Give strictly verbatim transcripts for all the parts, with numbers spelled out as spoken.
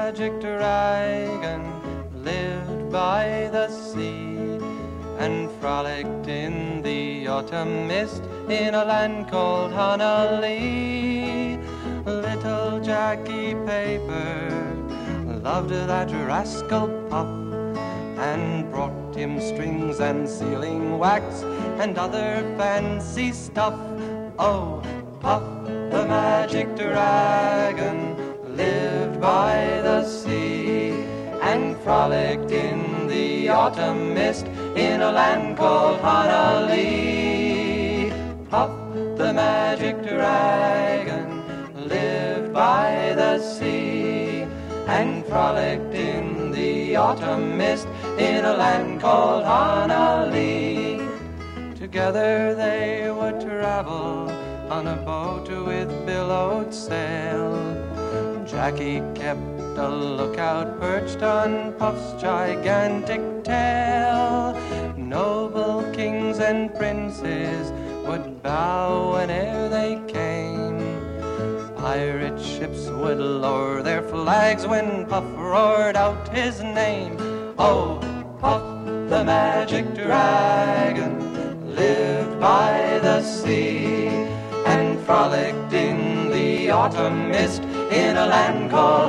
magic dragon lived by the sea and frolicked in the autumn mist in a land called Honolulu. Little Jackie Paper loved that rascal Puff and brought him strings and sealing wax and other fancy stuff. Oh, Puff the magic dragon lived by the sea and frolicked in the autumn mist in a land called Honolulu. Puff the magic dragon lived by the sea and frolicked in the autumn mist in a land called Honolulu. Together they would travel on a boat with billowed sail. Jackie kept a lookout perched on Puff's gigantic tail. Noble kings and princes would bow whene'er they came. Pirate ships would lower their flags when Puff roared out his name. Oh, Puff the magic dragon lived by the sea and frolicked in the autumn mist in a land called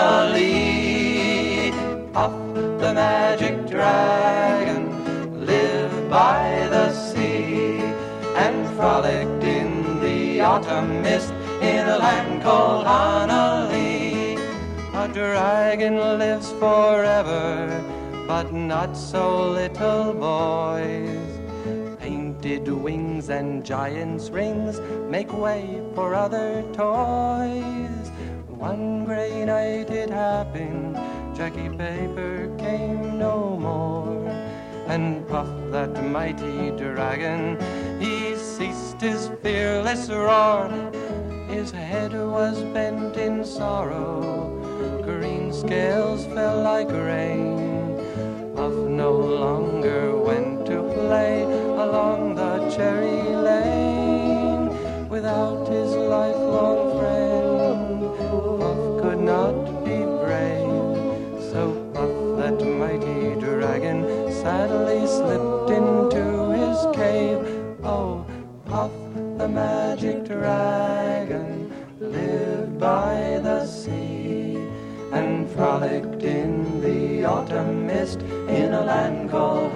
Honolulu. Puff the magic dragon lived by the sea and frolicked in the autumn mist in a land called Honolulu. A dragon lives forever, but not so little boys. Painted wings and giant's rings make way for other toys. One gray night it happened, Jackie Paper came no more, and Puff that mighty dragon, he ceased his fearless roar. His head was bent in sorrow, green scales fell like rain. Puff no longer went to play along the cherry lane. Without his lifelong friend, Puff could not be brave. So Puff that mighty dragon sadly slipped into his cave. Oh, Puff the magic dragon lived by the sea and frolicked in the autumn mist in a land called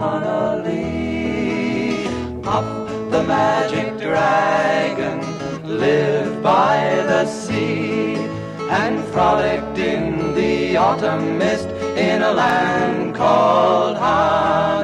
Honolulu. Puff the magic dragon lived by the sea and frolicked in the autumn mist in a land called Honolulu.